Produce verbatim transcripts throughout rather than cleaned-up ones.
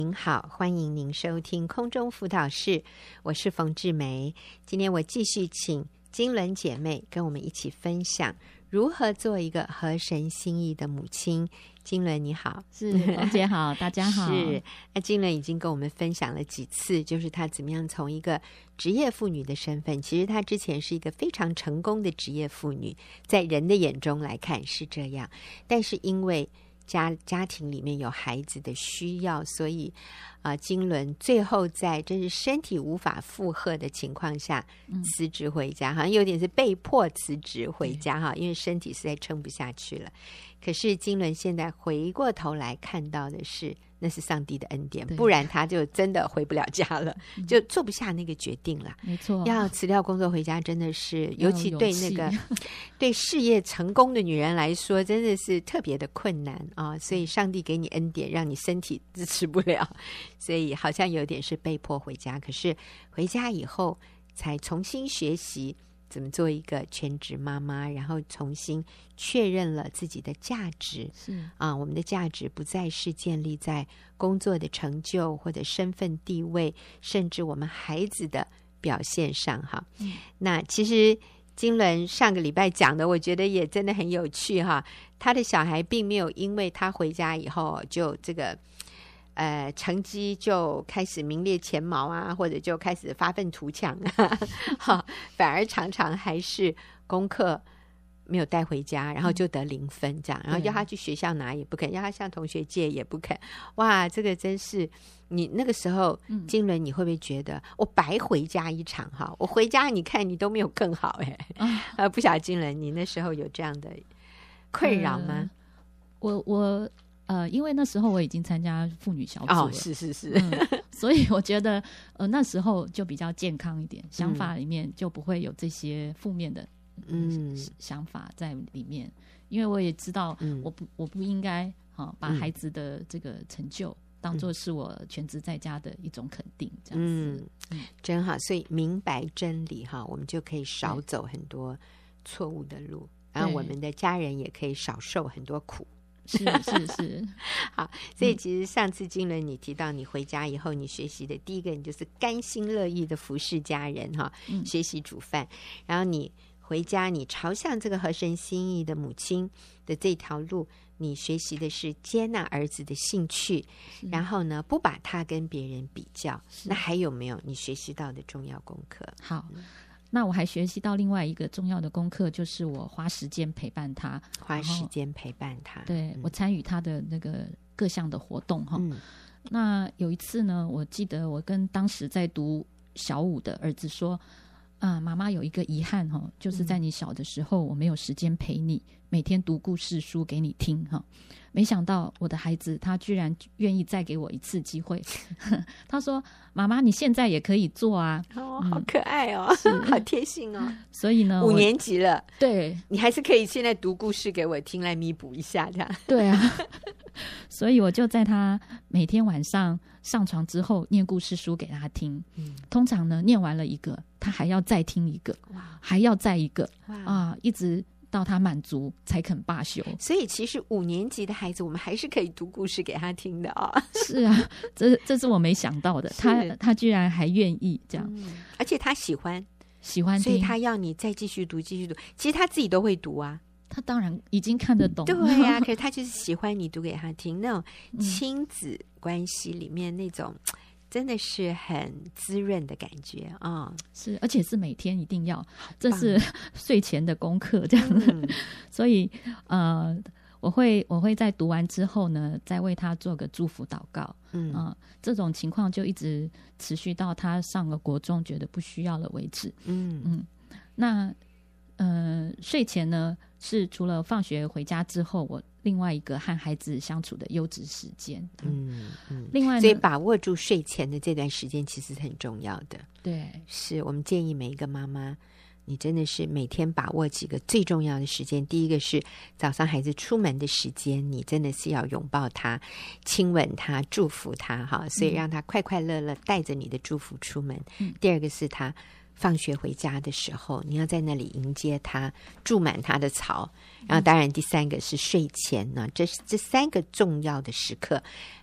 您好，欢迎您收听空中辅导室，我是冯志梅。今天我继续请金伦姐妹跟我们一起分享如何做一个合神心意的母亲。金伦你好。 是，冯姐好，大家好。 是，那金伦已经跟我们分享了几次，就是她怎么样从一个职业妇女的身份，其实她之前是一个非常成功的职业妇女，在人的眼中来看是这样，但是因为家家庭里面有孩子的需要，所以啊、呃，金伦最后在真是身体无法负荷的情况下辞职回家，嗯、好像有点是被迫辞职回家哈，因为身体实在撑不下去了。可是金伦现在回过头来看到的是，那是上帝的恩典，不然他就真的回不了家了，就做不下那个决定了。 没错， 要辞掉工作回家真的是，尤其对那个对事业成功的女人来说，真的是特别的困难啊！所以上帝给你恩典，让你身体支持不了，所以好像有点是被迫回家。可是回家以后，才重新学习怎么做一个全职妈妈，然后重新确认了自己的价值。 是啊，我们的价值不再是建立在工作的成就或者身份地位，甚至我们孩子的表现上哈。嗯、那其实金伦上个礼拜讲的，我觉得也真的很有趣哈。他的小孩并没有因为他回家以后就这个。呃，成绩就开始名列前茅啊，或者就开始发愤图强啊，哈，反而常常还是功课没有带回家，然后就得零分这样，然后要他去学校拿也不肯，要他向同学借也不肯。哇，这个真是你那个时候，金伦你会不会觉得我白回家一场哈？我回家你看你都没有更好哎，啊，不晓得金伦你那时候有这样的困扰吗？ 呃、我我。呃，因为那时候我已经参加妇女小组了， 哦，是是是、 嗯，所以我觉得呃那时候就比较健康一点，想法里面就不会有这些负面的嗯想法在里面，因为我也知道我不、嗯、我不应该哈、哦、把孩子的这个成就当作是我全职在家的一种肯定，这样子， 嗯，真好，所以明白真理哈，我们就可以少走很多错误的路，然后我们的家人也可以少受很多苦。 是是是， 好，所以其实上次金伦你提到你回家以后，你学习的第一个，你就是甘心乐意的服侍家人哈，嗯、学习煮饭，然后你回家，你朝向这个合神心意的母亲的这条路，你学习的是接纳儿子的兴趣，然后呢，不把他跟别人比较。那还有没有你学习到的重要功课？ 好。嗯，那我还学习到另外一个重要的功课，就是我花时间陪伴他， 花时间陪伴他。 对、嗯、我参与他的那个各项的活动哈、嗯。那有一次呢，我记得我跟当时在读小五的儿子说：“啊，妈妈有一个遗憾哈，就是在你小的时候，我没有时间陪你，每天读故事书给你听哈。没想到我的孩子他居然愿意再给我一次机会，他说：“妈妈，你现在也可以做啊！” 哦，好可爱哦，嗯、好贴心哦。 所以呢， 五年级了， 对， 你还是可以现在读故事给我听来弥补一下，这样。 对啊，所以我就在他每天晚上上床之后念故事书给他听。嗯，通常呢，念完了一个，他还要再听一个，还要再一个，啊，一直到他满足才肯罢休。 所以其实五年级的孩子我们还是可以读故事给他听的啊、哦。 是啊，这这是我没想到的，他他居然还愿意这样、 嗯、而且他喜欢喜欢听， 所以他要你再继续读继续读，其实他自己都会读啊， 他当然已经看得懂了， 对呀、啊，可是他就是喜欢你读给他听，那种亲子关系里面那种、嗯真的是很滋润的感觉啊、哦！ 是，而且是每天一定要，这是睡前的功课这样子。嗯、所以呃，我会我会在读完之后呢，再为他做个祝福祷告。嗯、呃、这种情况就一直持续到他上了国中，觉得不需要了为止。嗯嗯，那呃睡前呢，是除了放学回家之后，我另外一个和孩子相处的优质时间。嗯嗯，另外呢，所以把握住睡前的这段时间其实是很重要的。 对， 是我们建议每一个妈妈，你真的是每天把握几个最重要的时间。第一个是早上孩子出门的时间，你真的是要拥抱他、亲吻他、祝福他哈，所以让他快快乐乐带着你的祝福出门。嗯、第二个是他放学回家的时候，你要在那里迎接他，注满他的槽。然后当然第三个是睡前呢，这这三个重要的时刻，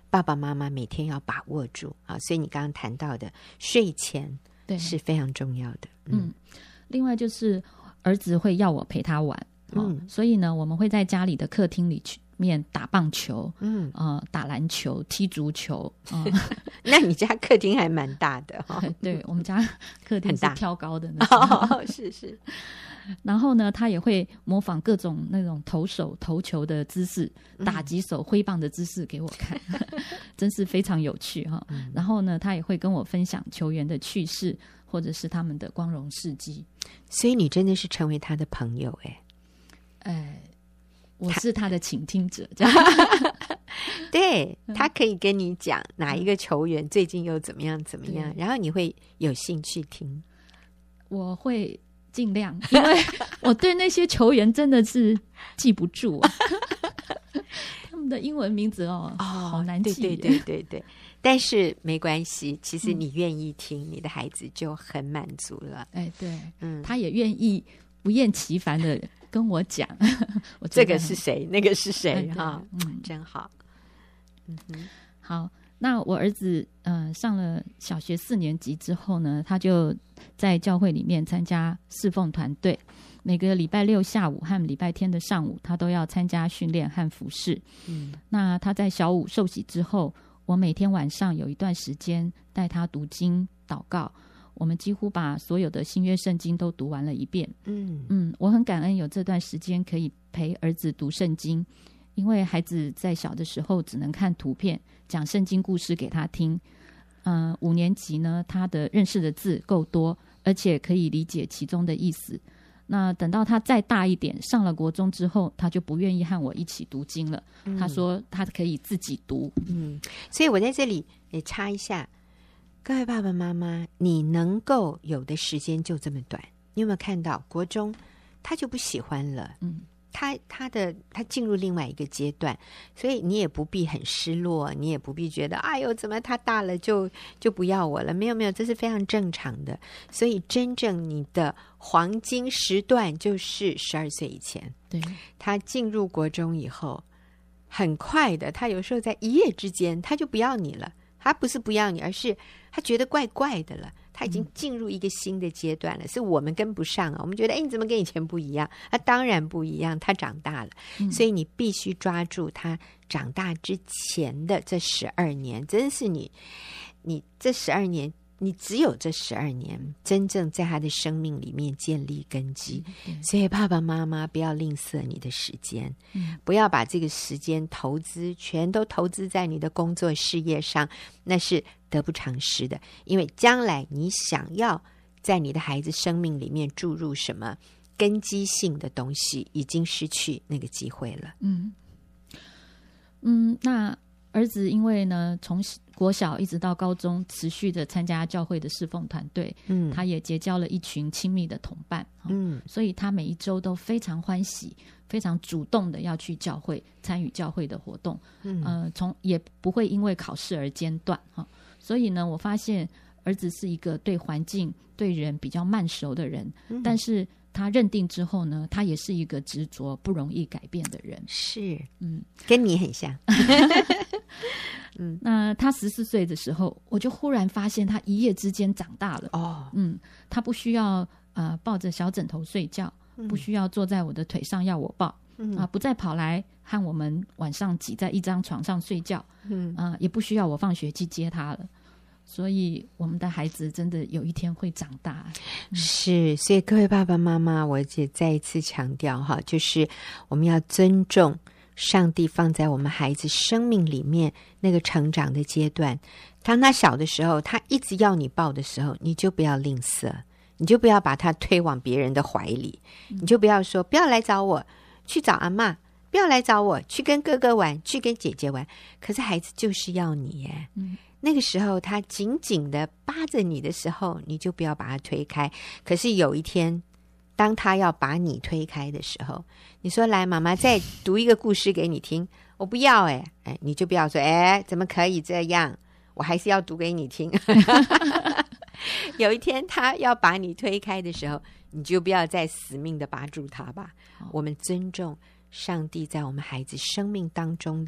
爸爸妈妈每天要把握住啊。所以你刚刚谈到的睡前是非常重要的。 嗯，嗯另外就是儿子会要我陪他玩，哦、嗯，所以呢，我们会在家里的客厅里去面打棒球，嗯，呃，打篮球、踢足球，嗯、 那你家客厅还蛮大的哈、哦？ 对，我们家客厅是挑高的那种， 哦、是是。 然后呢，他也会模仿各种那种投手投球的姿势，打击手挥棒的姿势给我看，嗯、真是非常有趣哈、嗯。然后呢，他也会跟我分享球员的趣事，或者是他们的光荣事迹。 所以你真的是成为他的朋友哎， 哎。我是他的倾听者，这样对，他可以跟你讲哪一个球员最近又怎么样怎么样，然后你会有兴趣听。 我会尽量，因为我对那些球员真的是记不住、啊，他们的英文名字哦，哦好难记。 对对对对对，但是没关系，其实你愿意听，嗯、你的孩子就很满足了。 哎，对，嗯，他也愿意不厌其烦的。跟我讲，我这个是谁，那个是谁哈、嗯，真好。 嗯哼，好，那我儿子呃上了小学四年级之后呢，他就在教会里面参加侍奉团队，每个礼拜六下午和礼拜天的上午，他都要参加训练和服事。嗯，那他在小五受洗之后，我每天晚上有一段时间带他读经祷告。我们几乎把所有的新约圣经都读完了一遍。嗯嗯，我很感恩有这段时间可以陪儿子读圣经，因为孩子在小的时候只能看图片，讲圣经故事给他听。嗯、呃，五年级呢，他的认识的字够多，而且可以理解其中的意思。那等到他再大一点，上了国中之后，他就不愿意和我一起读经了。嗯、他说他可以自己读。 嗯，所以我在这里也插一下。各位爸爸妈妈，你能够有的时间就这么短，你有没有看到国中他就不喜欢了？嗯，他他的他进入另外一个阶段，所以你也不必很失落，你也不必觉得哎呦怎么他大了就就不要我了，没有没有，这是非常正常的。所以真正你的黄金时段就是十二岁以前。 对， 他进入国中以后，很快的，他有时候在一夜之间他就不要你了。他不是不要你，而是他觉得怪怪的了，他已经进入一个新的阶段了，嗯、是我们跟不上啊。我们觉得哎，你怎么跟以前不一样？他当然不一样，他长大了，嗯、所以你必须抓住他长大之前的这十二年，真是你你这十二年，你只有这十二年真正在他的生命里面建立根基。嗯、所以爸爸妈妈不要吝啬你的时间，嗯、不要把这个时间投资全都投资在你的工作事业上，那是得不偿失的。因为将来你想要在你的孩子生命里面注入什么根基性的东西，已经失去那个机会了。 嗯嗯，那儿子因为呢从国小一直到高中持续的参加教会的侍奉团队，嗯，他也结交了一群亲密的同伴，嗯，所以他每一周都非常欢喜，非常主动的要去教会参与教会的活动，嗯，呃，从也不会因为考试而间断哈。所以呢，我发现儿子是一个对环境对人比较慢熟的人，嗯、但是他认定之后呢，他也是一个执着不容易改变的人。 是，嗯，跟你很像。 嗯，那他十四岁的时候，我就忽然发现他一夜之间长大了。哦，嗯，他不需要呃抱着小枕头睡觉，嗯、不需要坐在我的腿上要我抱，嗯、啊，不再跑来和我们晚上挤在一张床上睡觉，嗯啊，也不需要我放学去接他了。所以我们的孩子真的有一天会长大。 嗯、是，所以各位爸爸妈妈，我也再一次强调哈，就是我们要尊重上帝放在我们孩子生命里面那个成长的阶段。当他小的时候，他一直要你抱的时候，你就不要吝啬，你就不要把他推往别人的怀里，嗯、你就不要说不要来找我，去找阿嬷，不要来找我，去跟哥哥玩，去跟姐姐玩。可是孩子就是要你耶。嗯，那个时候他紧紧的扒着你的时候，你就不要把他推开。可是有一天当他要把你推开的时候，你说来妈妈再读一个故事给你听，我不要哎哎，你就不要说哎怎么可以这样，我还是要读给你听。有一天他要把你推开的时候，你就不要再死命的扒住他吧。我们尊重上帝在我们孩子生命当中的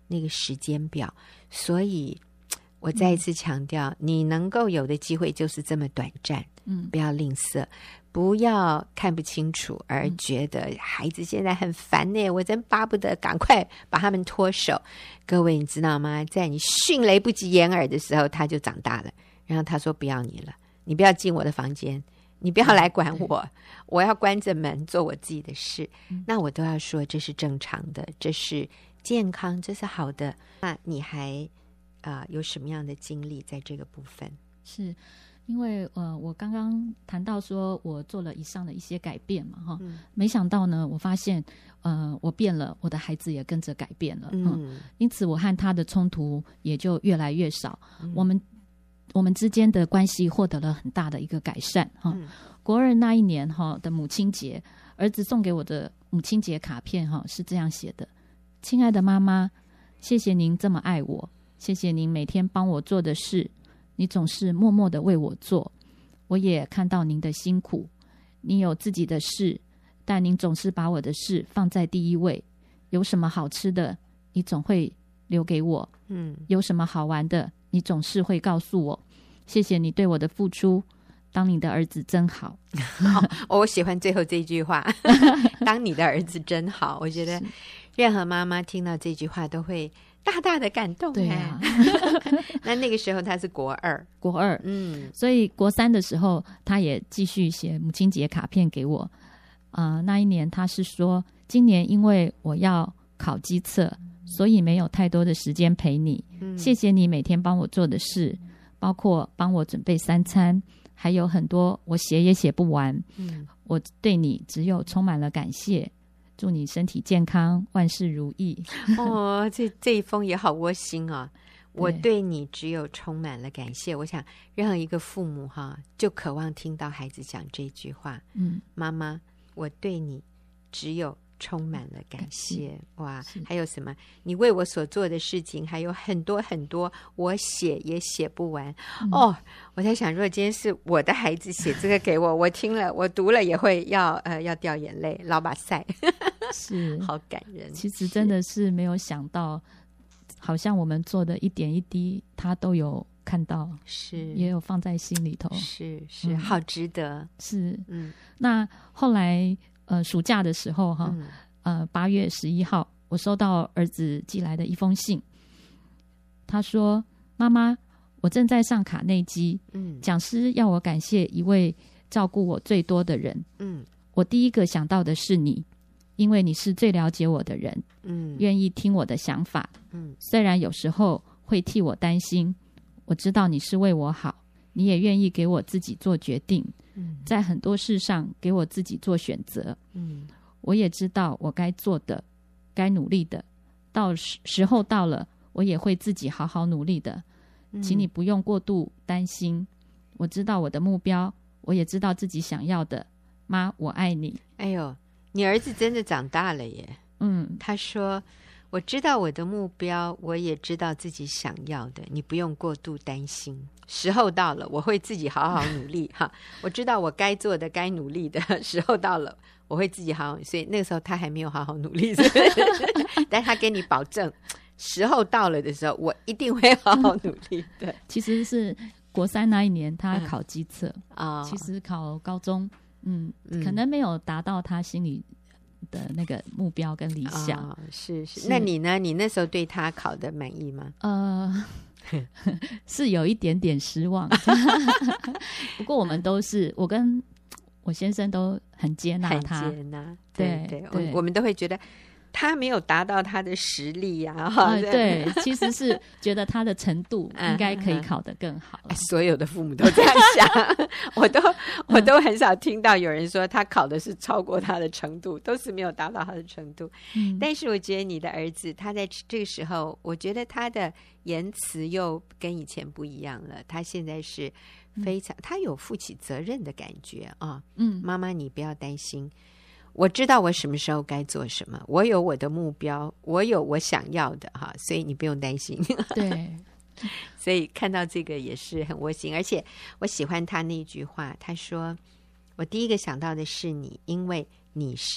那个时间表。所以我再一次强调，嗯、你能够有的机会就是这么短暂，嗯，不要吝啬，不要看不清楚而觉得孩子现在很烦呢，我真巴不得赶快把他们脱手。各位你知道吗，在你迅雷不及掩耳的时候他就长大了，然后他说不要你了，你不要进我的房间，你不要来管我，嗯、我要关着门做我自己的事，嗯、那我都要说这是正常的，这是健康，这是好的。那你还呃有什么样的经历在这个部分？ 是因为呃，我刚刚谈到说我做了以上的一些改变嘛，哈、嗯，没想到呢，我发现呃，我变了，我的孩子也跟着改变了，嗯，因此我和他的冲突也就越来越少，嗯、我们我们之间的关系获得了很大的一个改善，哈、嗯。国二那一年哈的母亲节，儿子送给我的母亲节卡片哈是这样写的：亲爱的妈妈，谢谢您这么爱我，谢谢您每天帮我做的事。你总是默默的为我做，我也看到您的辛苦。你有自己的事，但您总是把我的事放在第一位。有什么好吃的，你总会留给我。嗯，有什么好玩的，你总是会告诉我。谢谢你对我的付出，当你的儿子真好。 好，我喜欢最后这句话，当你的儿子真好。我觉得任何妈妈听到这句话都会大大的感动。 对啊， 那那个时候他是国二， 国二，嗯，所以国三的时候，他也继续写母亲节卡片给我。呃，那一年他是说，今年因为我要考基测，所以没有太多的时间陪你。嗯、谢谢你每天帮我做的事，包括帮我准备三餐，还有很多我写也写不完。嗯，我对你只有充满了感谢。祝你身体健康，万事如意。 哦，这这一封也好窝心啊！我对你只有充满了感谢。我想，任何一个父母哈，就渴望听到孩子讲这句话。嗯，妈妈，我对你只有充满了感谢。感谢哇，还有什么？你为我所做的事情还有很多很多，我写也写不完。嗯、哦，我在想，如果今天是我的孩子写这个给我，我听了，我读了也会要呃要掉眼泪，老把塞。 是， 好感人。 其实真的是没有想到，好像我们做的一点一滴，他都有看到， 是也有放在心里头， 是是、嗯、好值得。 是，嗯。那后来呃暑假的时候哈，嗯、呃八月十一号，我收到儿子寄来的一封信，他说：“妈妈，我正在上卡内基，嗯，讲师要我感谢一位照顾我最多的人，嗯，我第一个想到的是你。”因为你是最了解我的人，嗯，愿意听我的想法，嗯，虽然有时候会替我担心，我知道你是为我好，你也愿意给我自己做决定，嗯，在很多事上给我自己做选择，嗯，我也知道我该做的，该努力的，到时时候到了，我也会自己好好努力的，嗯，请你不用过度担心，我知道我的目标，我也知道自己想要的，妈，我爱你。 哎呦，你儿子真的长大了耶。嗯，他说我知道我的目标，我也知道自己想要的，你不用过度担心，时候到了我会自己好好努力哈。我知道我该做的该努力的，时候到了我会自己好好，所以那个时候他还没有好好努力但他给你保证时候到了的时候我一定会好好努力的。 其实是国三那一年他考基测啊，嗯，其实考高中嗯，嗯可能没有达到他心里的那个目标跟理想。 哦，是是。是那你呢？你那时候对他考的满意吗？ 呃，是有一点点失望。不过我们都是，我跟我先生都很接纳他， 很接纳。对 对, 对, 对，我, 我们都会觉得他没有达到他的实力呀，啊呃。对，其实是觉得他的程度应该可以考得更好， 嗯。所有的父母都这样想，我都我都很少听到有人说他考的是超过他的程度，都是没有达到他的程度。嗯，但是我觉得你的儿子他在这个时候，我觉得他的言辞又跟以前不一样了。他现在是非常，嗯，他有负起责任的感觉啊。嗯，妈妈你不要担心。我知道我什么时候该做什么，我有我的目标，我有我想要的哈，所以你不用担心。 对， 所以看到这个也是很窝心，而且我喜欢他那句话，他说我第一个想到的是你，因为你是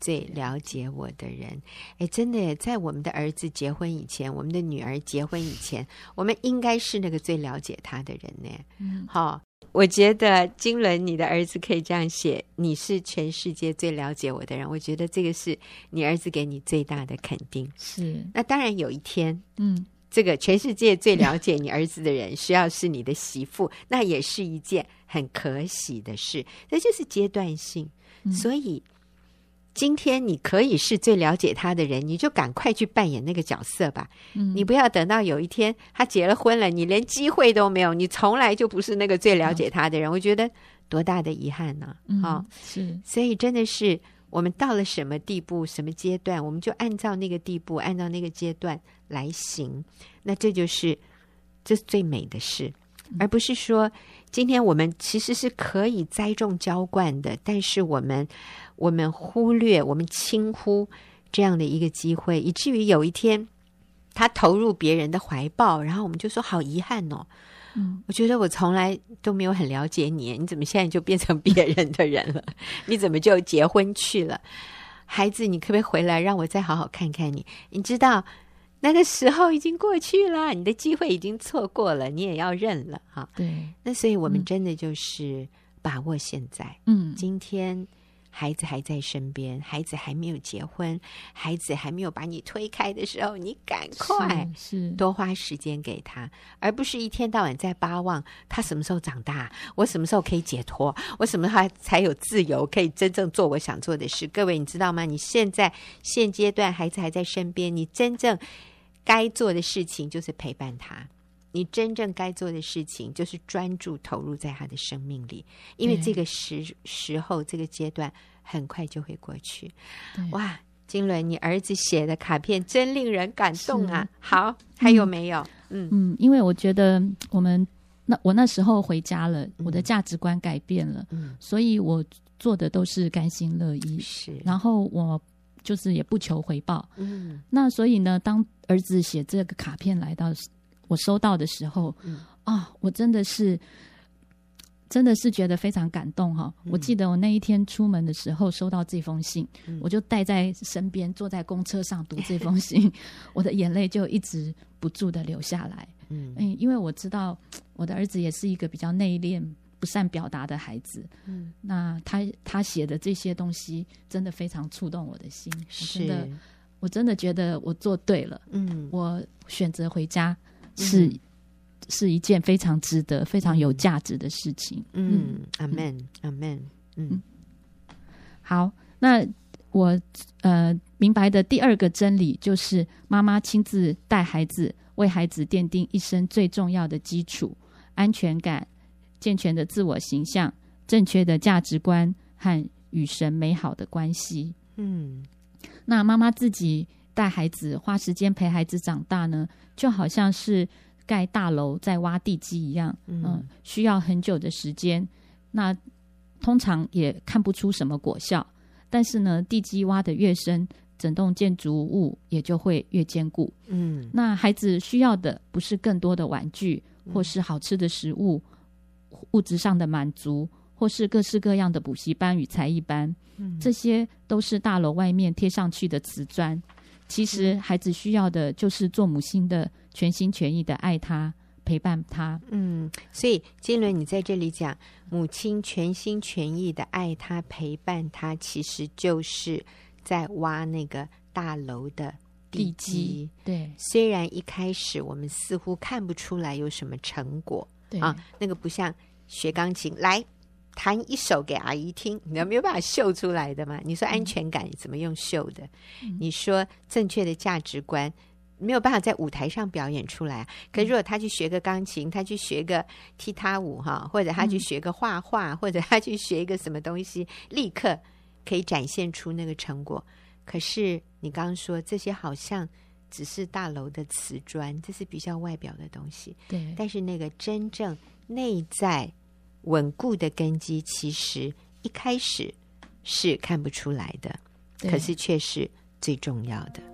最了解我的人。哎，真的耶，在我们的儿子结婚以前，我们的女儿结婚以前，我们应该是那个最了解他的人呢。嗯，好，我觉得金伦你的儿子可以这样写，你是全世界最了解我的人，我觉得这个是你儿子给你最大的肯定。 是， 那当然有一天， 嗯， 这个全世界最了解你儿子的人需要是你的媳妇，那也是一件很可喜的事，这就是阶段性。嗯，所以今天你可以是最了解他的人，你就赶快去扮演那个角色吧。嗯，你不要等到有一天他结了婚了，你连机会都没有，你从来就不是那个最了解他的人，我觉得多大的遗憾呢。 嗯， 哦， 是， 所以真的是我们到了什么地步什么阶段，我们就按照那个地步按照那个阶段来行，那这就是这是最美的事。而不是说今天我们其实是可以栽种浇灌的，但是我们我们忽略我们轻忽这样的一个机会，以至于有一天他投入别人的怀抱，然后我们就说好遗憾哦，嗯，我觉得我从来都没有很了解你，你怎么现在就变成别人的人了？你怎么就结婚去了？孩子，你可不可以回来让我再好好看看你？你知道那个时候已经过去了，你的机会已经错过了，你也要认了哈。 对， 那所以我们真的就是把握现在。嗯，今天孩子还在身边，孩子还没有结婚，孩子还没有把你推开的时候，你赶快是多花时间给他，而不是一天到晚在巴望他什么时候长大，我什么时候可以解脱，我什么时候才有自由，可以真正做我想做的事。各位你知道吗？你现在现阶段孩子还在身边，你真正该做的事情就是陪伴他，你真正该做的事情就是专注投入在他的生命里，因为这个时时候这个阶段很快就会过去。哇，金伦，你儿子写的卡片真令人感动啊！好，还有没有？ 嗯嗯，因为我觉得我们那我那时候回家了，我的价值观改变了，嗯，所以我做的都是甘心乐意，是，然后我就是也不求回报，嗯，那所以呢，当儿子写这个卡片来到我收到的时候，嗯，啊，我真的是真的是觉得非常感动哈！嗯，我记得我那一天出门的时候收到这封信，嗯，我就带在身边，坐在公车上读这封信，我的眼泪就一直不住的流下来，嗯，因为我知道我的儿子也是一个比较内敛不善表达的孩子，嗯，那他他写的这些东西真的非常触动我的心，是，我真的我真的觉得我做对了，嗯，我选择回家是、嗯、是一件非常值得非常有价值的事情， 嗯，阿们阿们，嗯， 好，那我呃明白的第二个真理就是妈妈亲自带孩子，为孩子奠定一生最重要的基础，安全感，健全的自我形象，正确的价值观和与神美好的关系。嗯，那妈妈自己带孩子，花时间陪孩子长大呢，就好像是盖大楼在挖地基一样，嗯、呃，需要很久的时间。那通常也看不出什么果效，但是呢，地基挖得越深，整栋建筑物也就会越坚固。嗯，那孩子需要的不是更多的玩具，或是好吃的食物，物质上的满足，或是各式各样的补习班与才艺班，嗯，这些都是大楼外面贴上去的瓷砖。其实孩子需要的就是做母亲的全心全意的爱他，陪伴他。 嗯，所以金伦你在这里讲母亲全心全意的爱他陪伴他，其实就是在挖那个大楼的地基。 对， 虽然一开始我们似乎看不出来有什么成果，对啊，那个不像学钢琴来弹一首给阿姨听，你没有办法秀出来的嘛。你说安全感怎么用秀的，嗯，你说正确的价值观没有办法在舞台上表演出来，啊，可是如果他去学个钢琴，他去学个踢踏舞哈，或者他去学个画画，嗯，或者他去学一个什么东西，立刻可以展现出那个成果。可是你刚刚说这些好像只是大楼的瓷砖，这是比较外表的东西， 对， 但是那个真正内在稳固的根基其实一开始是看不出来的，可是却是最重要的。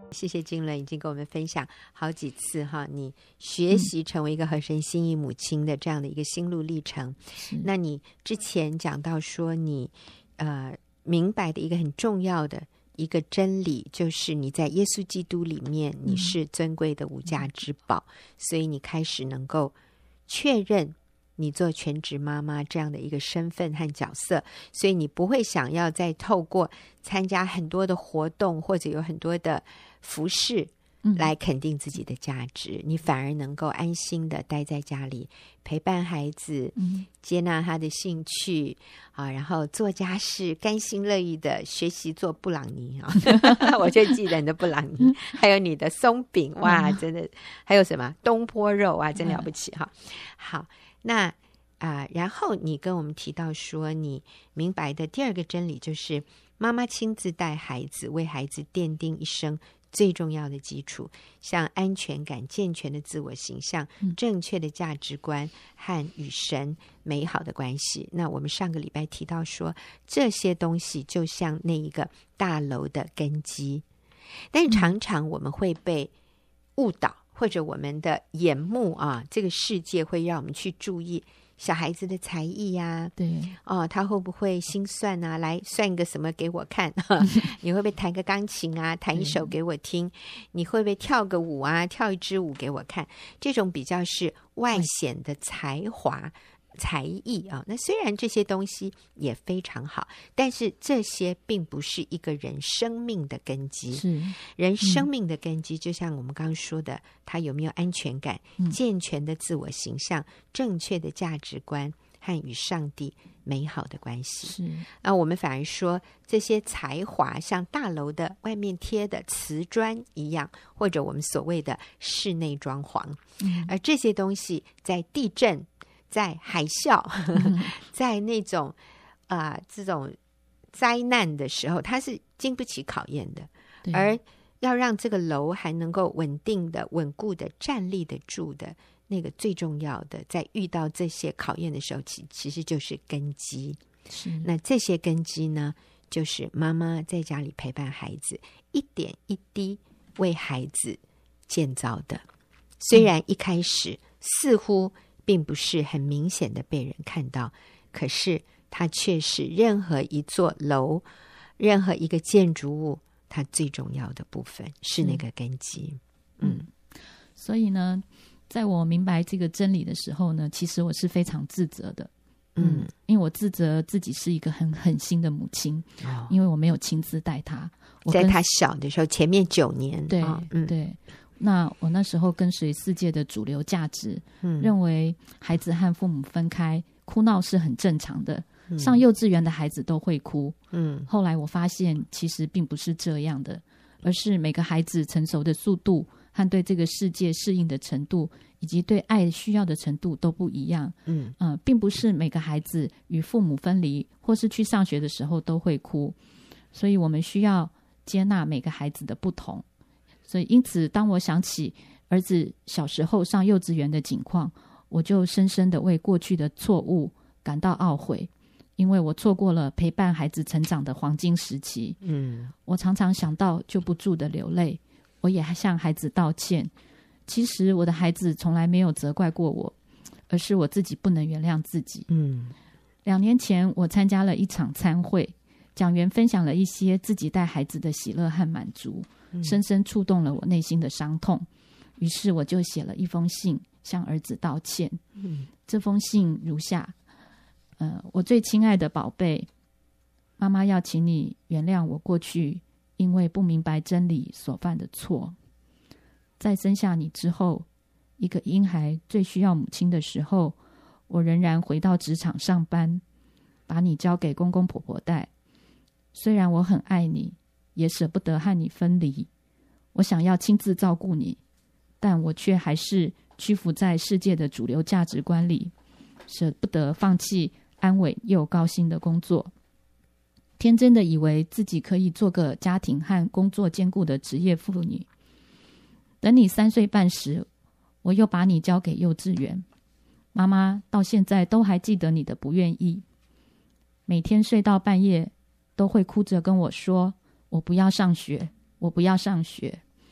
谢谢金伦已经跟我们分享好几次哈，你学习成为一个合神心意母亲的这样的一个心路历程。嗯、那你之前讲到说你呃明白的一个很重要的一个真理，就是你在耶稣基督里面你是尊贵的无价之宝、嗯、所以你开始能够确认你做全职妈妈这样的一个身份和角色，所以你不会想要再透过参加很多的活动或者有很多的服饰来肯定自己的价值、嗯、你反而能够安心的待在家里陪伴孩子、嗯、接纳他的兴趣啊，然后做家事，甘心乐意的学习做布朗尼啊我就记得你的布朗尼还有你的松饼，哇真的，还有什么东坡肉，哇真了不起哈。好，那啊、呃，然后你跟我们提到说你明白的第二个真理就是妈妈亲自带孩子，为孩子奠定一生最重要的基础，像安全感、健全的自我形象、嗯、正确的价值观和与神美好的关系。那我们上个礼拜提到说这些东西就像那一个大楼的根基，但常常我们会被误导、嗯、或者我们的眼目啊，这个世界会让我们去注意小孩子的才艺呀、啊， 对哦，他会不会心算啊？来算一个什么给我看？你会不会弹个钢琴啊？弹一首给我听？你会不会跳个舞啊？跳一支舞给我看？这种比较是外显的才华、才艺啊。那虽然这些东西也非常好，但是这些并不是一个人生命的根基。 是人生命的根基，就像我们刚刚说的，他有没有安全感、嗯、健全的自我形象、正确的价值观和与上帝美好的关系。 是那我们反而说这些才华像大楼的外面贴的瓷砖一样，或者我们所谓的室内装潢、嗯、而这些东西在地震、在海啸、嗯、在那种啊、呃、这种灾难的时候，它是经不起考验的，而要让这个楼还能够稳定的、稳固的站立得住的，那个最重要的，在遇到这些考验的时候，其其实就是根基。 是那这些根基呢，就是妈妈在家里陪伴孩子，一点一滴为孩子建造的。虽然一开始似乎并不是很明显的被人看到，可是它却是任何一座楼、任何一个建筑物它最重要的部分，是那个根基。嗯， 嗯所以呢，在我明白这个真理的时候呢，其实我是非常自责的。嗯，因为我自责自己是一个很狠心的母亲、哦、因为我没有亲自带他， 在他小的时候，前面九年， 对、 哦嗯、 对。那我那时候跟随世界的主流价值、嗯、认为孩子和父母分开哭闹是很正常的、嗯、上幼稚园的孩子都会哭。嗯，后来我发现其实并不是这样的，而是每个孩子成熟的速度和对这个世界适应的程度，以及对爱需要的程度都不一样。嗯、呃、并不是每个孩子与父母分离或是去上学的时候都会哭，所以我们需要接纳每个孩子的不同。所以因此当我想起儿子小时候上幼稚园的情况，我就深深的为过去的错误感到懊悔，因为我错过了陪伴孩子成长的黄金时期。嗯，我常常想到就不住的流泪，我也向孩子道歉。其实我的孩子从来没有责怪过我，而是我自己不能原谅自己。嗯，两年前我参加了一场参会，讲员分享了一些自己带孩子的喜乐和满足，深深触动了我内心的伤痛。于是我就写了一封信向儿子道歉。嗯，这封信如下：呃，我最亲爱的宝贝，妈妈要请你原谅我过去因为不明白真理所犯的错。在生下你之后，一个婴孩最需要母亲的时候，我仍然回到职场上班，把你交给公公婆婆带。虽然我很爱你，也舍不得和你分离，我想要亲自照顾你，但我却还是屈服在世界的主流价值观里，舍不得放弃安稳又高薪的工作，天真的以为自己可以做个家庭和工作兼顾的职业妇女。等你三岁半时，我又把你交给幼稚园，妈妈到现在都还记得你的不愿意，每天睡到半夜都会哭着跟我说，我不要上学，我不要上学。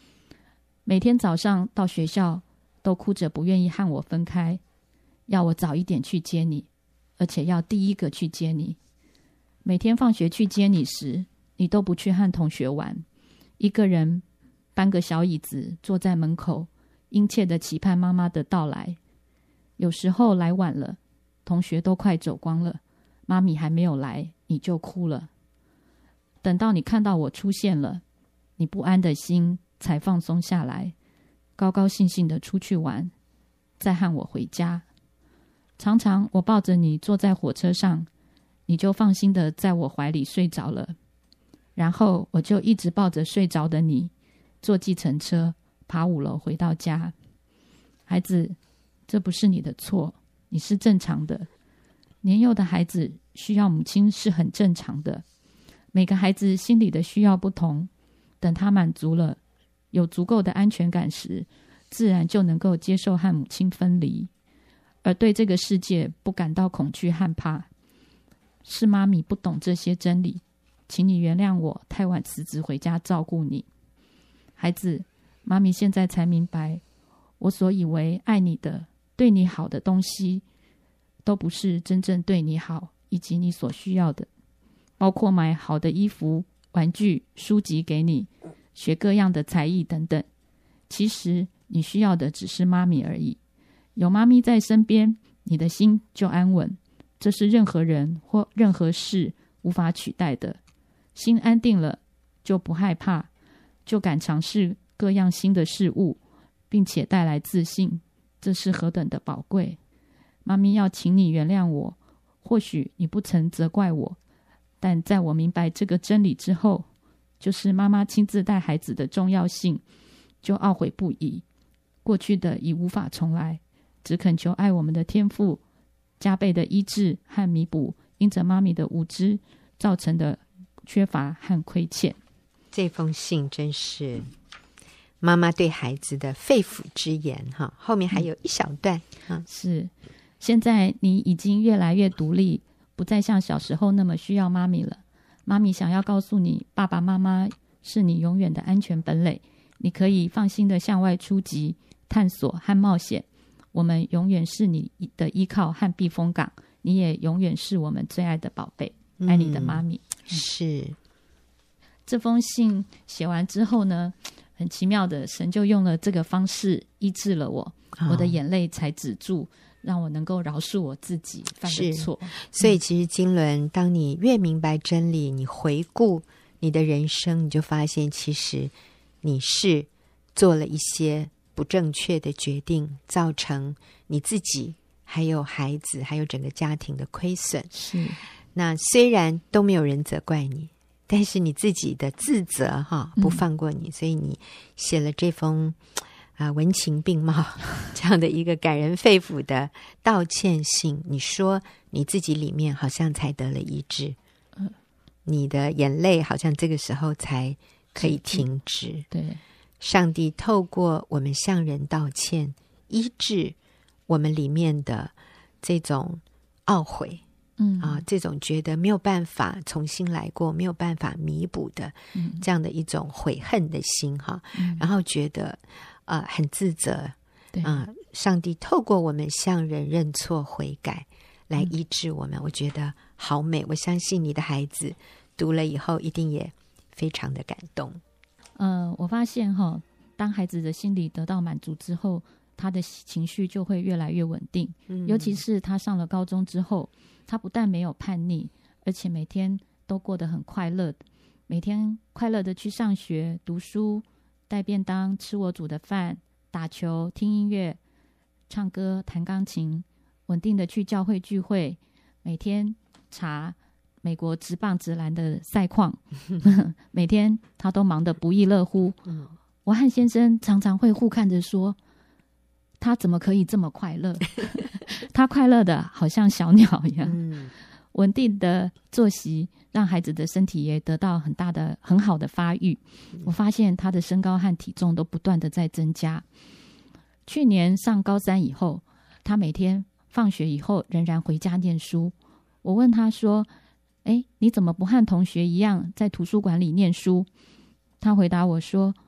每天早上到学校都哭着不愿意和我分开，要我早一点去接你，而且要第一个去接你。每天放学去接你时，你都不去和同学玩，一个人搬个小椅子坐在门口，殷切地期盼妈妈的到来。有时候来晚了，同学都快走光了，妈咪还没有来，你就哭了。等到你看到我出现了，你不安的心才放松下来，高高兴兴地出去玩，再和我回家。常常我抱着你坐在火车上，你就放心地在我怀里睡着了，然后我就一直抱着睡着的你，坐计程车爬五楼回到家。孩子，这不是你的错，你是正常的。年幼的孩子需要母亲是很正常的，每个孩子心里的需要不同，等他满足了，有足够的安全感时，自然就能够接受和母亲分离，而对这个世界不感到恐惧害怕。是妈咪不懂这些真理，请你原谅我太晚辞职回家照顾你。孩子，妈咪现在才明白，我所以为爱你的、对你好的东西，都不是真正对你好以及你所需要的，包括买好的衣服、玩具、书籍给你，学各样的才艺等等。其实你需要的只是妈咪而已，有妈咪在身边，你的心就安稳，这是任何人或任何事无法取代的。心安定了，就不害怕，就敢尝试各样新的事物，并且带来自信，这是何等的宝贵。妈咪要请你原谅我，或许你不曾责怪我，但在我明白这个真理之后，就是妈妈亲自带孩子的重要性，就懊悔不已。过去的已无法重来，只恳求爱我们的天父加倍的医治和弥补因着妈咪的无知造成的缺乏和亏欠。 这封信真是妈妈对孩子的肺腑之言哈，后面还有一小段、嗯、 是，现在你已经越来越独立，不再像小时候那么需要妈咪了。妈咪想要告诉你，爸爸妈妈是你永远的安全本垒，你可以放心的向外出击、探索和冒险。我们永远是你的依靠和避风港，你也永远是我们最爱的宝贝。爱你的妈咪、 嗯、是。 这封信写完之后呢，很奇妙的，神就用了这个方式医治了我、哦、我的眼泪才止住，让我能够饶恕我自己犯的错。 所以其实经纶，当你越明白真理，你回顾你的人生，你就发现其实你是做了一些不正确的决定，造成你自己还有孩子还有整个家庭的亏损。 是， 那虽然都没有人责怪你，但是你自己的自责哈不放过你、嗯、所以你写了这封啊、呃、文情并茂这样的一个感人肺腑的道歉信。你说你自己里面好像才得了医治、嗯、你的眼泪好像这个时候才可以停止。 对， 上帝透过我们向人道歉，医治我们里面的这种懊悔，嗯啊，这种觉得没有办法重新来过，没有办法弥补的、嗯、这样的一种悔恨的心哈、嗯，然后觉得呃很自责，对啊、呃，上帝透过我们向人认错悔改来医治我们、嗯，我觉得好美。我相信你的孩子读了以后一定也非常的感动。 呃，我发现哈，当孩子的心理得到满足之后，他的情绪就会越来越稳定、嗯、尤其是他上了高中之后，他不但没有叛逆，而且每天都过得很快乐，每天快乐的去上学、读书、带便当、吃我煮的饭、打球、听音乐、唱歌、弹钢琴，稳定的去教会聚会，每天查美国职棒职篮的赛况每天他都忙得不亦乐乎、嗯、我和先生常常会互看着说，他怎么可以这么快乐他快乐的好像小鸟一样、嗯、稳定的作息让孩子的身体也得到很大的很好的发育、嗯、我发现他的身高和体重都不断的在增加。去年上高三以后，他每天放学以后仍然回家念书。我问他说，诶，你怎么不和同学一样在图书馆里念书？他回答我说，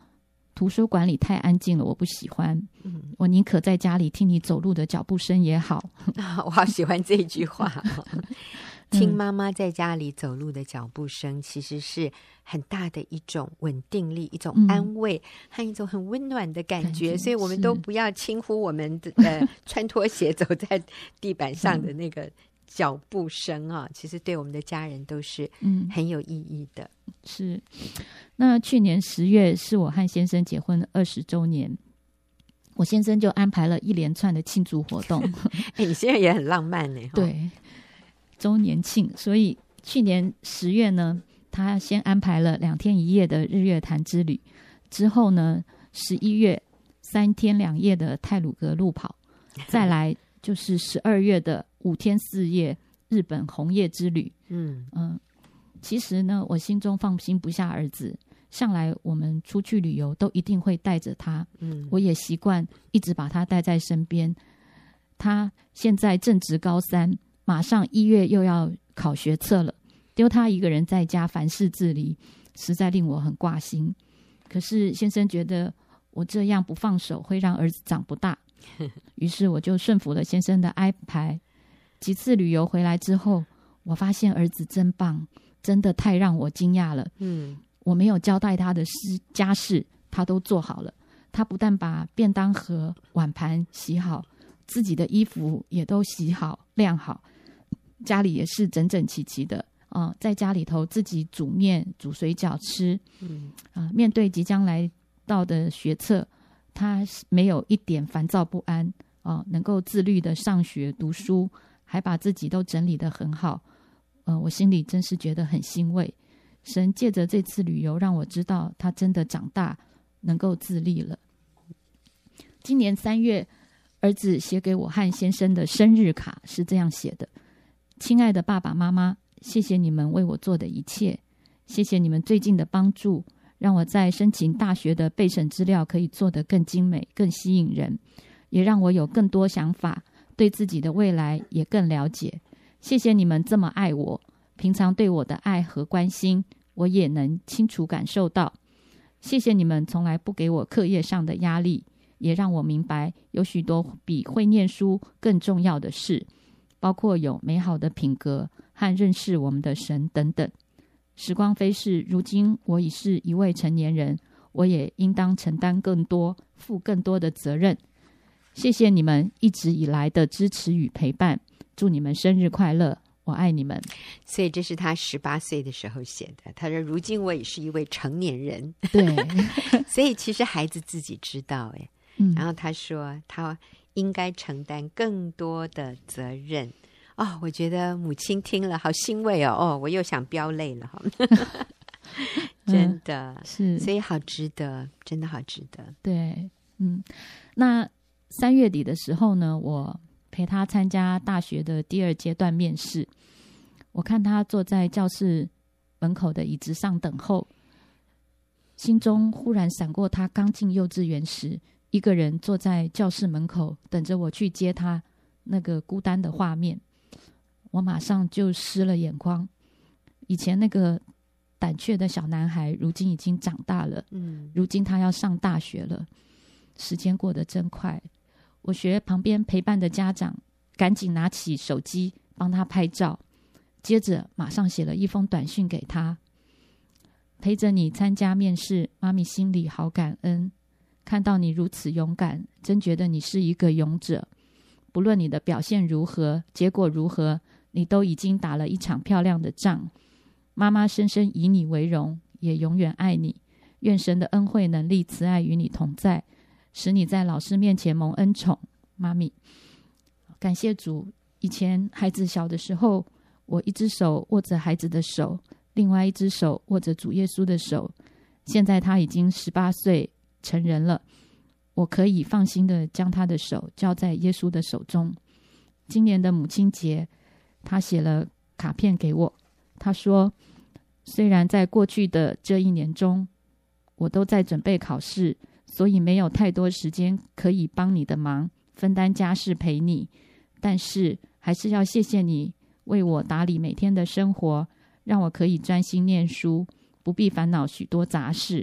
图书馆里太安静了，我不喜欢。嗯，我宁可在家里听你走路的脚步声也好。 啊，我好喜欢这句话。听妈妈在家里走路的脚步声，其实是很大的一种稳定力，一种安慰、嗯、和一种很温暖的感觉，感觉所以我们都不要轻忽我们的呃穿拖鞋走在地板上的那个脚步声啊，其实对我们的家人都是很有意义的。 嗯、是。那去年十月是我和先生结婚二十周年，我先生就安排了一连串的庆祝活动。 欸、你现在也很浪漫呢。 对，周年庆，所以去年十月呢，他先安排了两天一夜的日月潭之旅，之后呢，十一月三天两夜的太鲁阁路跑，再来就是十二月的五天四夜日本红叶之旅。嗯嗯、呃，其实呢，我心中放心不下儿子，向来我们出去旅游都一定会带着他，嗯，我也习惯一直把他带在身边。他现在正值高三。马上一月又要考学测了，丢他一个人在家凡事自理，实在令我很挂心。可是先生觉得我这样不放手会让儿子长不大，于是我就顺服了先生的安排。几次旅游回来之后，我发现儿子真棒，真的太让我惊讶了。嗯，我没有交代他的事家事，他都做好了。他不但把便当盒、碗盘洗好，自己的衣服也都洗好、晾好。家里也是整整齐齐的啊、呃，在家里头自己煮面、煮水饺吃。嗯啊、呃，面对即将来到的学测，他没有一点烦躁不安啊、呃，能够自律的上学读书，还把自己都整理得很好。呃，我心里真是觉得很欣慰。神借着这次旅游，让我知道他真的长大，能够自立了。今年三月，儿子写给我和先生的生日卡是这样写的。亲爱的爸爸妈妈，谢谢你们为我做的一切，谢谢你们最近的帮助，让我在申请大学的备审资料可以做得更精美、更吸引人，也让我有更多想法，对自己的未来也更了解。谢谢你们这么爱我，平常对我的爱和关心，我也能清楚感受到。谢谢你们从来不给我课业上的压力，也让我明白有许多比会念书更重要的事，包括有美好的品格和认识我们的神等等。时光飞逝，如今我已是一位成年人，我也应当承担更多、负更多的责任。谢谢你们一直以来的支持与陪伴，祝你们生日快乐，我爱你们。 所以这是他十八岁的时候写的。他说：“如今我也是一位成年人。” 对， 所以其实孩子自己知道，哎，嗯，然后他说他应该承担更多的责任。哦，我觉得母亲听了好欣慰哦，哦，我又想飙泪了哈，真的、嗯、是，所以好值得，真的好值得。 对，嗯，那三月底的时候呢，我陪他参加大学的第二阶段面试，我看他坐在教室门口的椅子上等候，心中忽然闪过他刚进幼稚园时一个人坐在教室门口等着我去接他那个孤单的画面，我马上就湿了眼眶。以前那个胆怯的小男孩如今已经长大了，嗯，如今他要上大学了，时间过得真快。我学旁边陪伴的家长赶紧拿起手机帮他拍照，接着马上写了一封短讯给他。陪着你参加面试，妈咪心里好感恩，看到你如此勇敢，真觉得你是一个勇者。不论你的表现如何，结果如何，你都已经打了一场漂亮的仗。妈妈深深以你为荣，也永远爱你。愿神的恩惠、能力、慈爱与你同在，使你在老师面前蒙恩宠。妈咪，感谢主。以前孩子小的时候，我一只手握着孩子的手，另外一只手握着主耶稣的手。现在他已经十八岁成人了，我可以放心的将他的手交在耶稣的手中。今年的母亲节，他写了卡片给我，他说，虽然在过去的这一年中，我都在准备考试，所以没有太多时间可以帮你的忙，分担家事陪你，但是还是要谢谢你为我打理每天的生活，让我可以专心念书，不必烦恼许多杂事。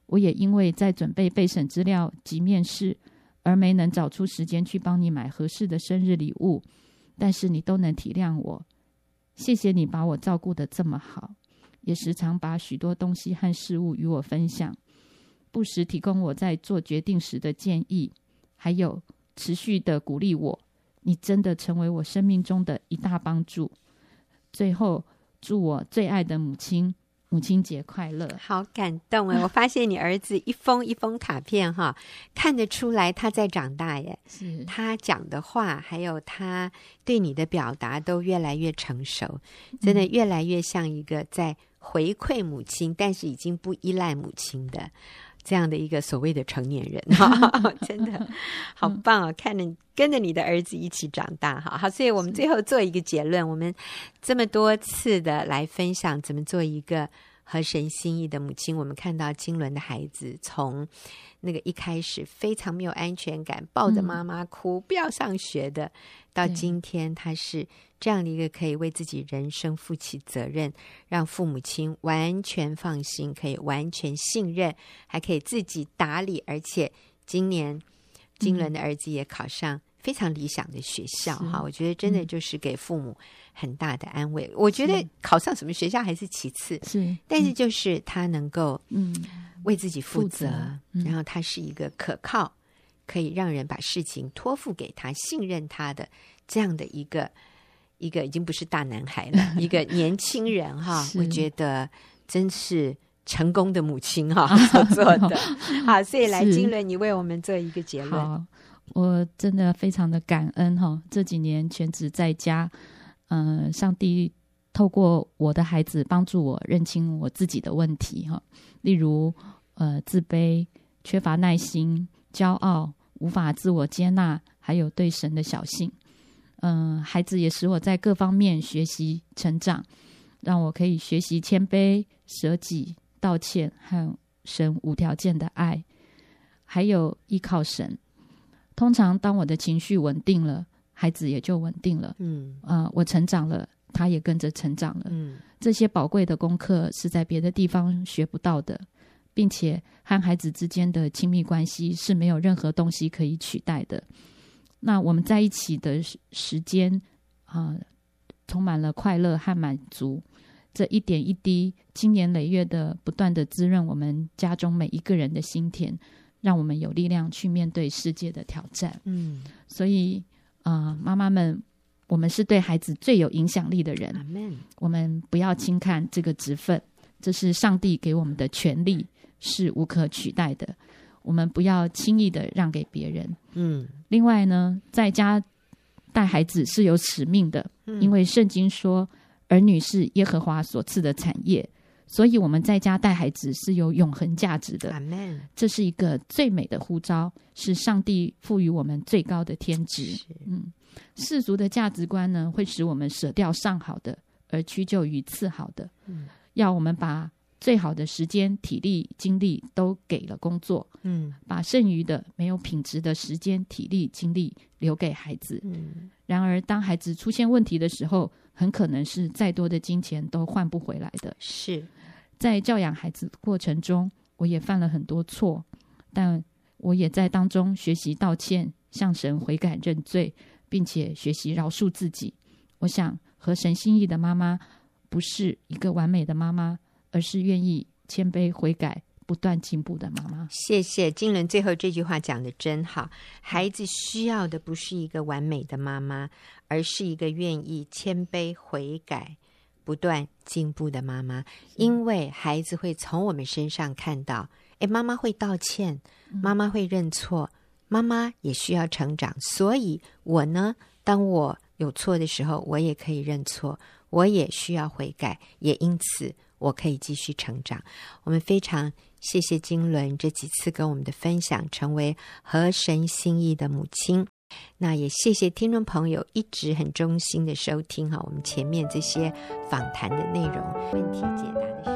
我也因为在准备备审资料及面试而没能找出时间去帮你买合适的生日礼物，但是你都能体谅我。谢谢你把我照顾得这么好，也时常把许多东西和事物与我分享，不时提供我在做决定时的建议，还有持续的鼓励我。你真的成为我生命中的一大帮助。最后，祝我最爱的母亲母亲节快乐。 好感动哎！我发现你儿子一封一封卡片哈，看得出来他在长大耶。 是他讲的话，还有他对你的表达都越来越成熟，真的越来越像一个在回馈母亲，但是已经不依赖母亲的这样的一个所谓的成年人真的好棒哦！看着跟着你的儿子一起长大哈。好，所以我们最后做一个结论，我们这么多次的来分享怎么做一个合神心意的母亲，我们看到金伦的孩子从那个一开始非常没有安全感，抱着妈妈哭、嗯、不要上学的，到今天他是这样的一个可以为自己人生负起责任，让父母亲完全放心，可以完全信任，还可以自己打理，而且今年金伦的儿子也考上非常理想的学校哈、嗯，我觉得真的就是给父母很大的安慰。嗯、我觉得考上什么学校还是其次， 是， 但是就是他能够嗯为自己负责， 负责嗯、 然后他是一个可靠，可以让人把事情托付给他、信任他的这样的一个一个已经不是大男孩了，一个年轻人哈，我觉得真是成功的母亲哈所做的。好，所以来金伦，你为我们做一个结论。 好，我真的非常的感恩哈，这几年全职在家，嗯、呃，上帝透过我的孩子帮助我认清我自己的问题哈，例如呃自卑、缺乏耐心、骄傲、无法自我接纳，还有对神的小信。嗯、呃，孩子也使我在各方面学习成长，让我可以学习谦卑、舍己、道歉和神无条件的爱，还有依靠神。通常当我的情绪稳定了，孩子也就稳定了。嗯，呃，我成长了，他也跟着成长了。嗯，这些宝贵的功课是在别的地方学不到的，并且和孩子之间的亲密关系是没有任何东西可以取代的。那我们在一起的时间啊、呃，充满了快乐和满足。这一点一滴，经年累月的不断的滋润我们家中每一个人的心田，让我们有力量去面对世界的挑战。嗯，所以啊、呃，妈妈们，我们是对孩子最有影响力的人。Amen。我们不要轻看这个职分，这是上帝给我们的权利，是无可取代的。我们不要轻易的让给别人。嗯，另外呢，在家带孩子是有使命的，嗯、因为圣经说，儿女是耶和华所赐的产业。所以我们在家带孩子是有永恒价值的。Amen。这是一个最美的呼召，是上帝赋予我们最高的天职。嗯，世俗的价值观呢，会使我们舍掉上好的，而屈就于次好的。嗯，要我们把最好的时间、体力、精力都给了工作。嗯，把剩余的没有品质的时间、体力、精力留给孩子。嗯，然而当孩子出现问题的时候，很可能是再多的金钱都换不回来的。是。在教养孩子的过程中，我也犯了很多错，但我也在当中学习道歉，向神悔改认罪，并且学习饶恕自己。我想合神心意的妈妈不是一个完美的妈妈，而是愿意谦卑悔改不断进步的妈妈。 谢谢金伦，最后这句话讲得真好，孩子需要的不是一个完美的妈妈，而是一个愿意谦卑悔改不断进步的妈妈。因为孩子会从我们身上看到，诶，妈妈会道歉，妈妈会认错，妈妈也需要成长。所以我呢，当我有错的时候，我也可以认错，我也需要悔改，也因此我可以继续成长。我们非常谢谢金伦这几次跟我们的分享，成为合神心意的母亲。那也谢谢听众朋友一直很忠心的收听哈，我们前面这些访谈的内容，问题解答的时候